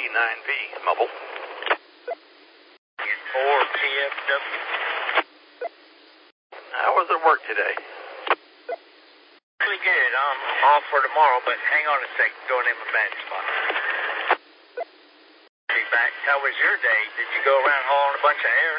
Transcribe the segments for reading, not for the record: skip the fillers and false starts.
9P, mobile. 4TFW. How was it at work today? Pretty good. I'm off for tomorrow, but hang on a sec. Going in my bad spot. Be back. How was your day? Did you go around hauling a bunch of air?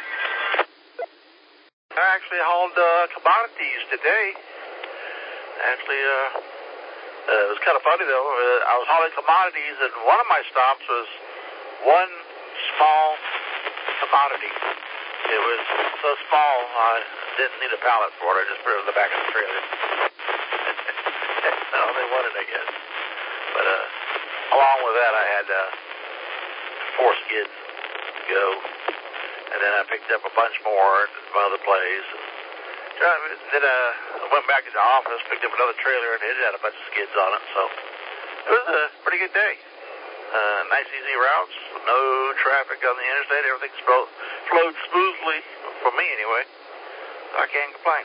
I actually hauled commodities today. Actually, it was kind of funny, though. I was hauling commodities, and one of my stops was one small commodity. It was so small, I didn't need a pallet for it. I just put it in the back of the trailer. That's all they wanted, I guess. But along with that, I had 4 skids to go. And then I picked up a bunch more at my other place. Then I went back to the office, picked up another trailer, and it had a bunch of skids on it. So it was a pretty good day. Nice, easy routes, no traffic on the interstate. Everything flowed smoothly, for me anyway. So I can't complain.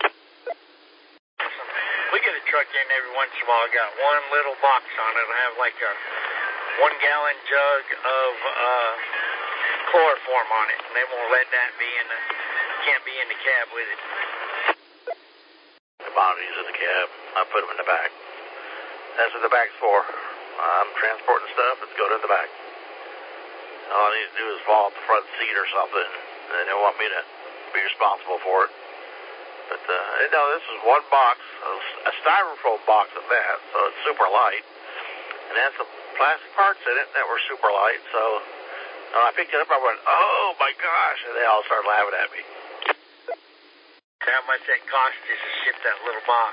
We get a truck in every once in a while. Got one little box on it. I have like a 1-gallon jug of chloroform on it, and they won't let that be in the, can't be in the cab with it. Commodities in the cab. I put them in the back. That's what the back's for. I'm transporting stuff. Let's go to the back. All I need to do is fall off the front seat or something, and they don't want me to be responsible for it. But, no, this is one box, a styrofoam box at that, so it's super light. And it has some plastic parts in it that were super light, so when I picked it up, I went, oh my gosh, and they all started laughing at me. How much that cost you to ship that little box?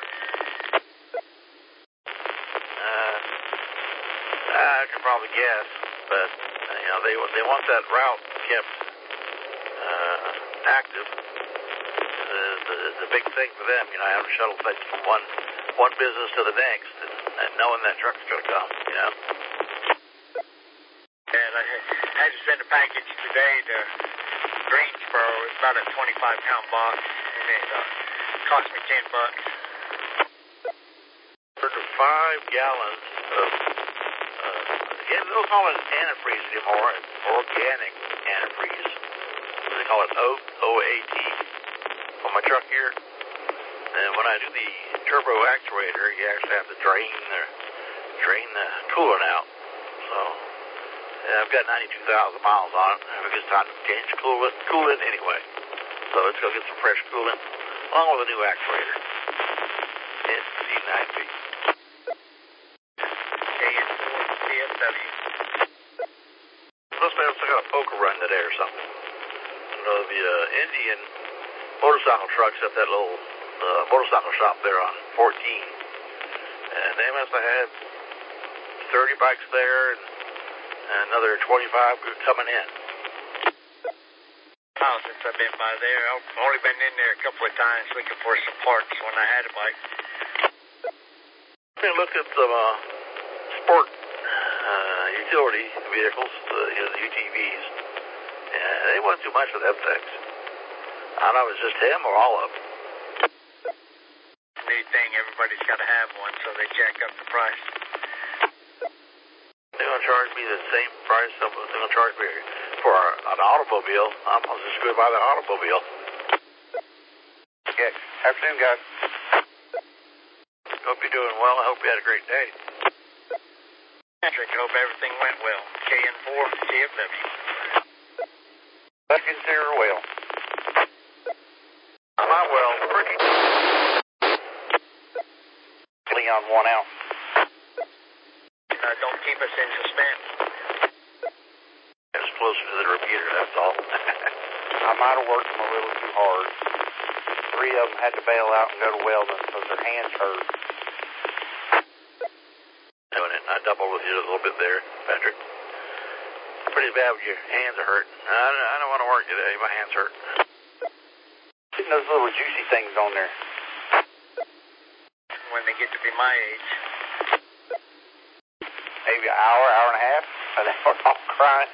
I can probably guess, but, you know, they want that route kept active. It's a big thing for them, you know, having to shuttle things from one business to the next, and knowing that truck's going to come, you know. And I had to send a package today to Greensboro. It's about a 25-pound box, and it cost me $10. For 5 gallons of, they don't call it antifreeze anymore, it's organic antifreeze. They call it OAT on my truck here. And when I do the turbo actuator, you actually have to drain the coolant out. So yeah, I've got 92,000 miles on it. If it gets time to change coolant anyway. So let's go get some fresh coolant along with a new actuator. It's C9P. KN4TFW. Must have some kind of poker run today or something. You know, the Indian motorcycle trucks at that little motorcycle shop there on 14. And they must have had 30 bikes there and another 25 coming in. Oh, since I've been by there, I've only been in there a couple of times looking for some parts when I had a bike. I looked at some sport utility vehicles, the UTVs. Yeah, they wasn't too much for them things. I don't know if it's just him or all of them. New thing, everybody's got to have one, so they jack up the price. They're going to charge me the same price they're going to charge me for an automobile. I'm just going to buy the automobile. Okay. Afternoon, guys. Hope you're doing well. I hope you had a great day. Patrick, hope everything went well. KN4TFW. Let's consider well. My well, pretty. Leon 1 out. Don't keep us in suspense. It's closer to the repeater, that's all. I might have worked them a little too hard. 3 of them had to bail out and go to Weldon because their hands hurt. Doing it. I doubled with you a little bit there, Patrick. Pretty bad when your hands are hurting. I don't want to work today. My hands hurt. Getting those little juicy things on there. When they get to be my age. Maybe an hour and a half. And they were all crying.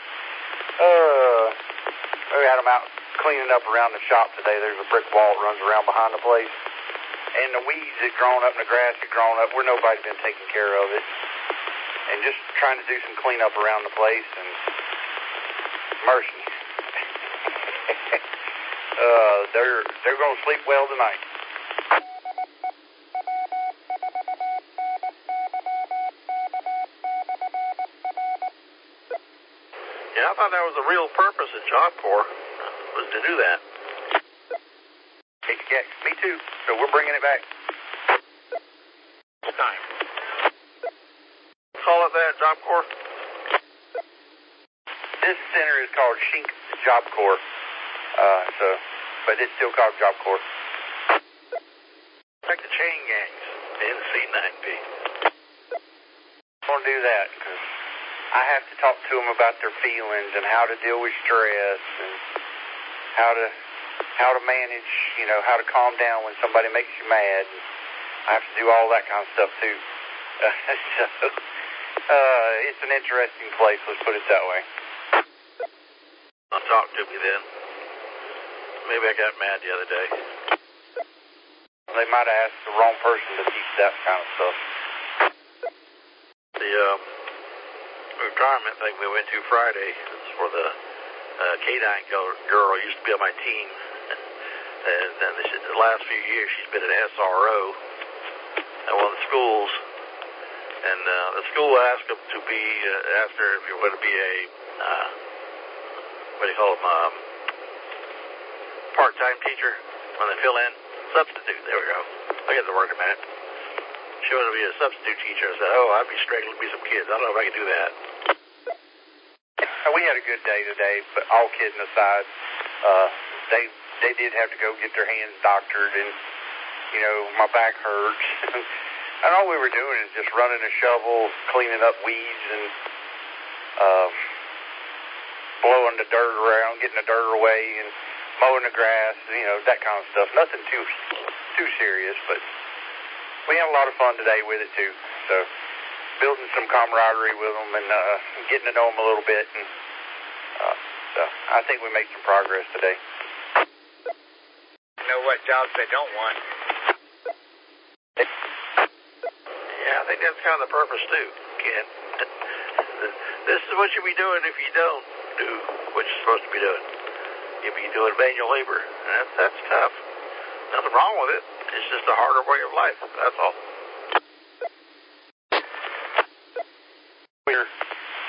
We had them out cleaning up around the shop today. There's a brick wall that runs around behind the place. And the weeds had grown up and the grass had grown up where nobody's been taking care of it. and just trying to do some cleanup around the place, and mercy. They're going to sleep well tonight. Yeah, I thought that was the real purpose of Job Corps, was to do that. Yeah, me too. So we're bringing it back. It's time. Call it that, Job Corps? This center is called Shink Job Corps. But it's still called Job Corps. Like the chain gangs in C9B. I'm going to do that because I have to talk to them about their feelings and how to deal with stress and how to manage, how to calm down when somebody makes you mad. I have to do all that kind of stuff too. It's an interesting place, let's put it that way. Talk to me then. Maybe I got mad the other day. They might have asked the wrong person to teach that kind of stuff. The retirement thing we went to Friday is for the K9 girl who used to be on my team. And then the last few years she's been an SRO at one of the schools. And the school asked her if you were going to be a, what do you call them, part-time teacher when they fill in. Substitute, there we go. I get the word in a minute. She wanted to be a substitute teacher. I said, I'd be struggling to be some kids. I don't know if I can do that. We had a good day today, but all kidding aside, they did have to go get their hands doctored, and, my back hurts. And all we were doing is just running a shovel, cleaning up weeds, and blowing the dirt around, getting the dirt away, and mowing the grass, that kind of stuff. Nothing too serious, but we had a lot of fun today with it too. So building some camaraderie with them and getting to know them a little bit, and so I think we made some progress today. You know what jobs they don't want? Yeah, I think that's kind of the purpose too, Ken. This is what you'll be doing if you don't do what you're supposed to be doing. You'll be doing manual labor. That's tough. Nothing wrong with it. It's just a harder way of life. That's all. We're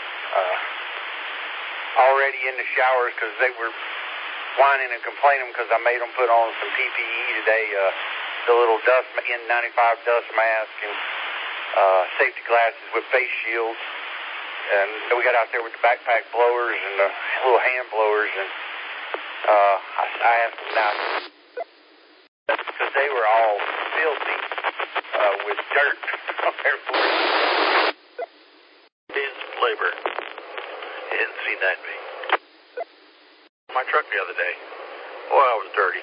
already in the showers because they were whining and complaining because I made them put on some PPE today, the little N95 dust mask and safety glasses with face shields. And we got out there with the backpack blowers and the little hand blowers, and I asked them now because they were all filthy with dirt on their floor. It's labor in C9B. My truck the other day. Boy, I was dirty.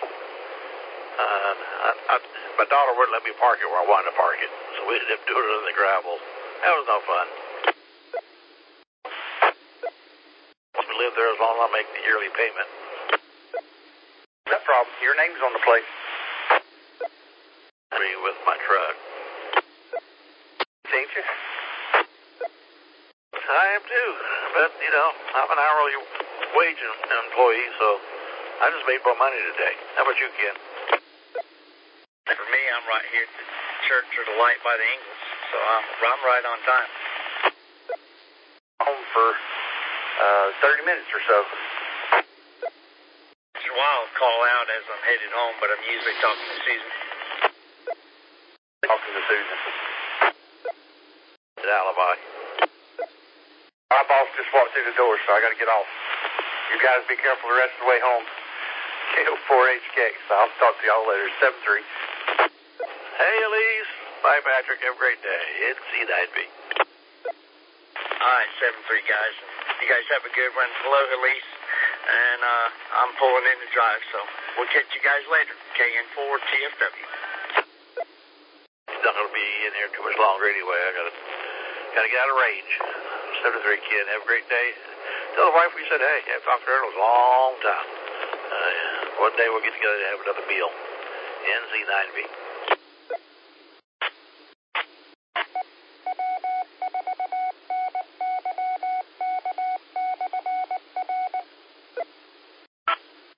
My daughter wouldn't let me park it where I wanted to park it, so we ended up doing it on the gravel. That was no fun. We live there as long as I make the yearly payment. No problem. Your name's on the plate. With my truck. Ain't you? I am too, but I'm an hourly wage employee, so I just made more money today. How about you, Ken? For me, I'm right here at the Church of the Light by the Ingles, so I'm right on time. Home for 30 minutes or so. It's a wild call out as I'm headed home, but I'm usually talking to Susan. Talking to Susan. An alibi. My boss just walked through the door, so I got to get off. You guys be careful the rest of the way home. KO4HK, so I'll talk to y'all later. 7-3. Hey, Elise. Bye, Patrick. Have a great day. It's C9B. All right, 7-3, guys. You guys have a good one. Hello, Elise. And I'm pulling in to drive, so we'll catch you guys later. KN4 TFW. He's not going to be in here too much longer anyway. I gotta get out of range. 7-3, kid. Have a great day. Tell the wife we said, hey, I've talked to her in a long time. One day we'll get together to have another meal. NZ9B.